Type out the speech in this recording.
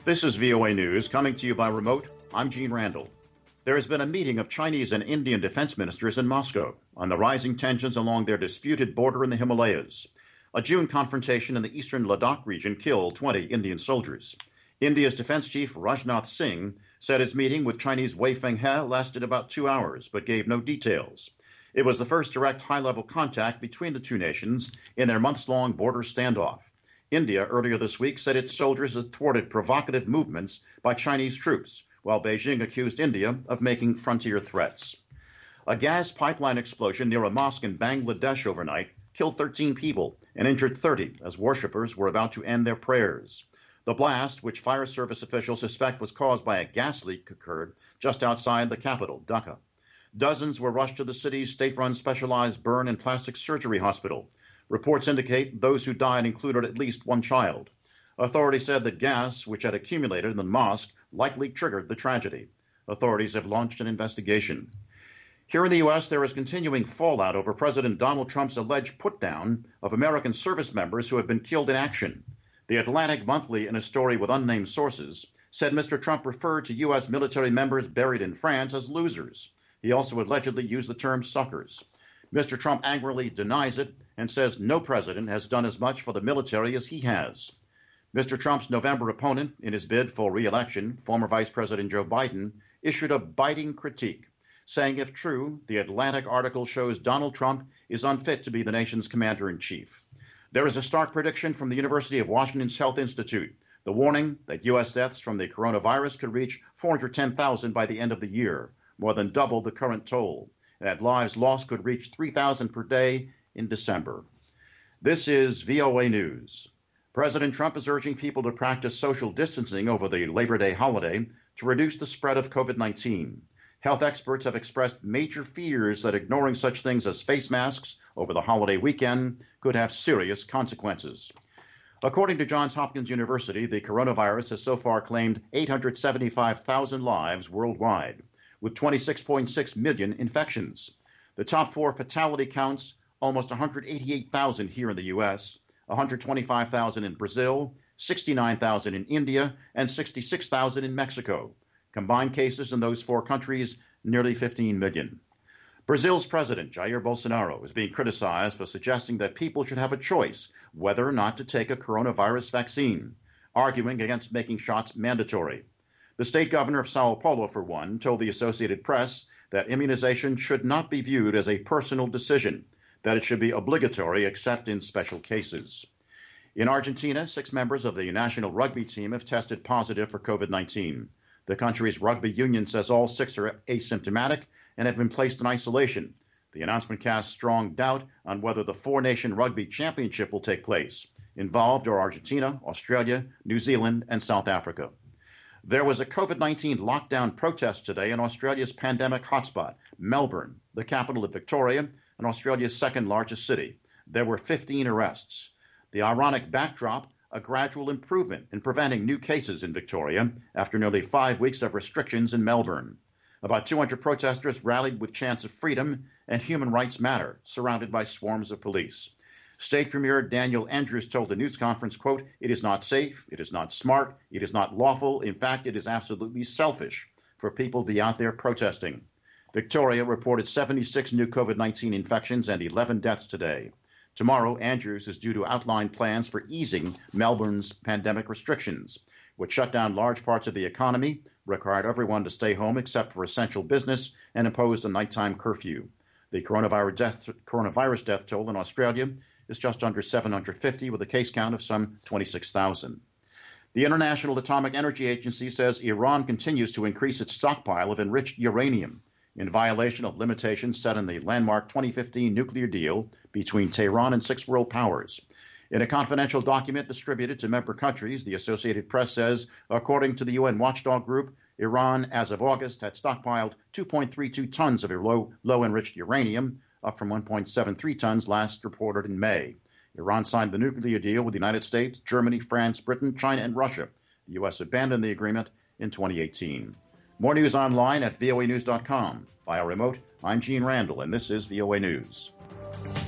This is VOA News, coming to you by remote. I'm Gene Randall. There has been a meeting of Chinese and Indian defense ministers in Moscow on the rising tensions along their disputed border in the Himalayas. A June confrontation in the eastern Ladakh region killed 20 Indian soldiers. India's defense chief Rajnath Singh said his meeting with Chinese Wei Fenghe lasted about 2 hours, but gave no details. It was the first direct high-level contact between the two nations in their months-long border standoff. India earlier this week said its soldiers had thwarted provocative movements by Chinese troops, while Beijing accused India of making frontier threats. A gas pipeline explosion near a mosque in Bangladesh overnight killed 13 people and injured 30 as worshippers were about to end their prayers. The blast, which fire service officials suspect was caused by a gas leak, occurred just outside the capital, Dhaka. Dozens were rushed to the city's state-run specialized burn and plastic surgery hospital. Reports indicate those who died included at least one child. Authorities said the gas, which had accumulated in the mosque, likely triggered the tragedy. Authorities have launched an investigation. Here in the U.S., there is continuing fallout over President Donald Trump's alleged put-down of American service members who have been killed in action. The Atlantic Monthly, in a story with unnamed sources, said Mr. Trump referred to U.S. military members buried in France as losers. He also allegedly used the term suckers. Mr. Trump angrily denies it and says no president has done as much for the military as he has. Mr. Trump's November opponent in his bid for re-election, former Vice President Joe Biden, issued a biting critique, saying if true, the Atlantic article shows Donald Trump is unfit to be the nation's commander-in-chief. There is a stark prediction from the University of Washington's Health Institute, the warning that U.S. deaths from the coronavirus could reach 410,000 by the end of the year, more than double the current toll, and that lives lost could reach 3,000 per day in December. This is VOA News. President Trump is urging people to practice social distancing over the Labor Day holiday to reduce the spread of COVID-19. Health experts have expressed major fears that ignoring such things as face masks over the holiday weekend could have serious consequences. According to Johns Hopkins University, the coronavirus has so far claimed 875,000 lives worldwide, with 26.6 million infections. The top four fatality counts almost 188,000 here in the U.S., 125,000 in Brazil, 69,000 in India, and 66,000 in Mexico. Combined cases in those four countries, nearly 15 million. Brazil's president, Jair Bolsonaro, is being criticized for suggesting that people should have a choice whether or not to take a coronavirus vaccine, arguing against making shots mandatory. The state governor of Sao Paulo, for one, told the Associated Press that immunization should not be viewed as a personal decision, that it should be obligatory except in special cases. In Argentina, 6 members of the national rugby team have tested positive for COVID-19. The country's rugby union says all 6 are asymptomatic and have been placed in isolation. The announcement casts strong doubt on whether the 4-nation rugby championship will take place. Involved are Argentina, Australia, New Zealand, and South Africa. There was a COVID-19 lockdown protest today in Australia's pandemic hotspot, Melbourne, the capital of Victoria, and Australia's second largest city. There were 15 arrests. The ironic backdrop, a gradual improvement in preventing new cases in Victoria after nearly 5 weeks of restrictions in Melbourne. About 200 protesters rallied with chants of freedom and human rights matter, surrounded by swarms of police. State Premier Daniel Andrews told the news conference, quote, "It is not safe, it is not smart, it is not lawful. In fact, it is absolutely selfish for people to be out there protesting." Victoria reported 76 new COVID-19 infections and 11 deaths today. Tomorrow, Andrews is due to outline plans for easing Melbourne's pandemic restrictions, which shut down large parts of the economy, required everyone to stay home except for essential business, and imposed a nighttime curfew. The coronavirus death toll in Australia is just under 750, with a case count of some 26,000. The International Atomic Energy Agency says Iran continues to increase its stockpile of enriched uranium, in violation of limitations set in the landmark 2015 nuclear deal between Tehran and 6 world powers. In a confidential document distributed to member countries, the Associated Press says, according to the UN watchdog group, Iran, as of August, had stockpiled 2.32 tons of low-enriched uranium, up from 1.73 tons last reported in May. Iran signed the nuclear deal with the United States, Germany, France, Britain, China, and Russia. The U.S. abandoned the agreement in 2018. More news online at voanews.com. Via remote, I'm Gene Randall, and this is VOA News.